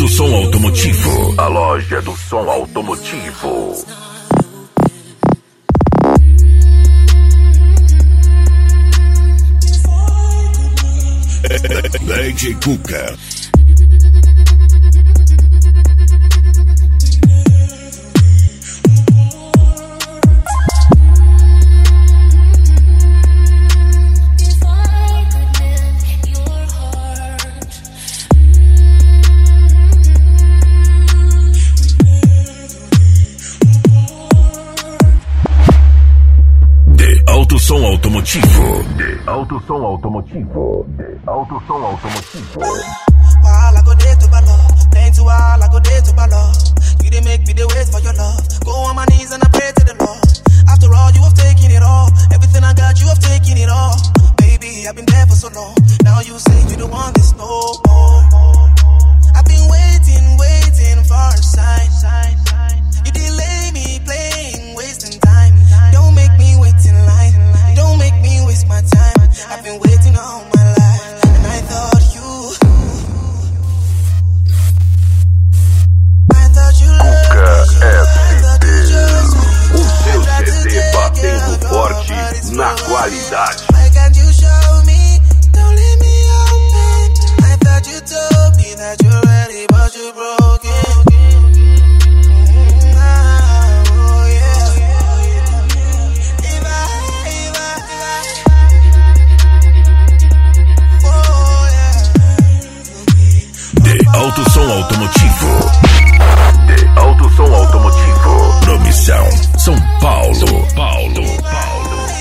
Alto Som Automotivo, a loja do som automotivo. DJ Cuca. Alto Som Automotivo. Alto Som Automotivo. Alto Som Automotivo. While I go there to ball up, thanks to all I go there to ball up. You didn't make me the wait for your love. Go on my knees and I pray to the Lord. After all, you have taken it all. Everything I got, you have taken it all. Baby, I've been there for so long. Now you say you don't want this no more. I've been waiting for a sign. You delay me playing, wasting time. Don't make me wait in line. Don't make me waste my time. I've been waiting all my life, and I thought you O seu CD batendo forte na qualidade. Why can't you show me? Don't leave me open. I thought you told me that you're ready, but you're broken. Oh yeah. Oh yeah. De Alto Som Automotivo. De Alto Som Automotivo. Promissão, São Paulo.